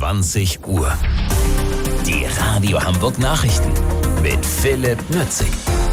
20 Uhr. Die Radio Hamburg Nachrichten mit Philipp Nützig.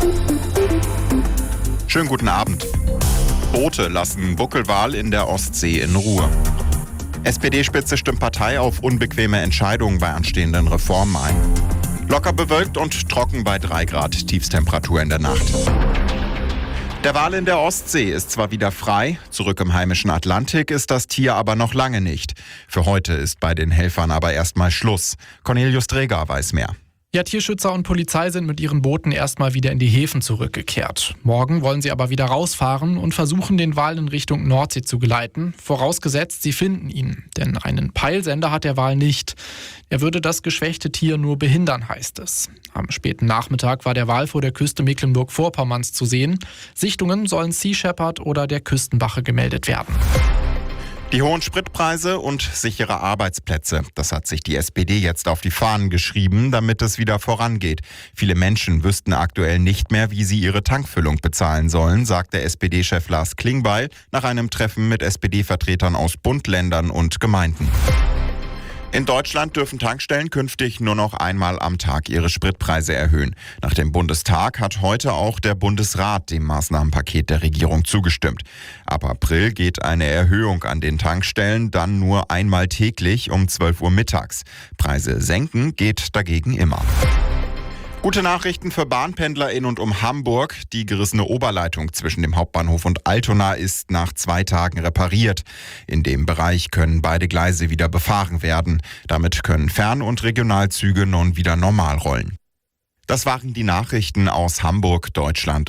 Schönen guten Abend. Boote lassen Buckelwal in der Ostsee in Ruhe. SPD-Spitze stimmt Partei auf unbequeme Entscheidungen bei anstehenden Reformen ein. Locker bewölkt und trocken bei 3 Grad Tiefstemperatur in der Nacht. Der Wal in der Ostsee ist zwar wieder frei, zurück im heimischen Atlantik ist das Tier aber noch lange nicht. Für heute ist bei den Helfern aber erstmal Schluss. Cornelius Dreger weiß mehr. Ja, Tierschützer und Polizei sind mit ihren Booten erstmal wieder in die Häfen zurückgekehrt. Morgen wollen sie aber wieder rausfahren und versuchen, den Wal in Richtung Nordsee zu geleiten. Vorausgesetzt, sie finden ihn. Denn einen Peilsender hat der Wal nicht. Er würde das geschwächte Tier nur behindern, heißt es. Am späten Nachmittag war der Wal vor der Küste Mecklenburg-Vorpommerns zu sehen. Sichtungen sollen Sea Shepherd oder der Küstenwache gemeldet werden. Die hohen Spritpreise und sichere Arbeitsplätze. Das hat sich die SPD jetzt auf die Fahnen geschrieben, damit es wieder vorangeht. Viele Menschen wüssten aktuell nicht mehr, wie sie ihre Tankfüllung bezahlen sollen, sagt der SPD-Chef Lars Klingbeil nach einem Treffen mit SPD-Vertretern aus Bund, Ländern und Gemeinden. In Deutschland dürfen Tankstellen künftig nur noch einmal am Tag ihre Spritpreise erhöhen. Nach dem Bundestag hat heute auch der Bundesrat dem Maßnahmenpaket der Regierung zugestimmt. Ab April geht eine Erhöhung an den Tankstellen dann nur einmal täglich um 12 Uhr mittags. Preise senken geht dagegen immer. Gute Nachrichten für Bahnpendler in und um Hamburg. Die gerissene Oberleitung zwischen dem Hauptbahnhof und Altona ist nach 2 Tagen repariert. In dem Bereich können beide Gleise wieder befahren werden. Damit können Fern- und Regionalzüge nun wieder normal rollen. Das waren die Nachrichten aus Hamburg, Deutschland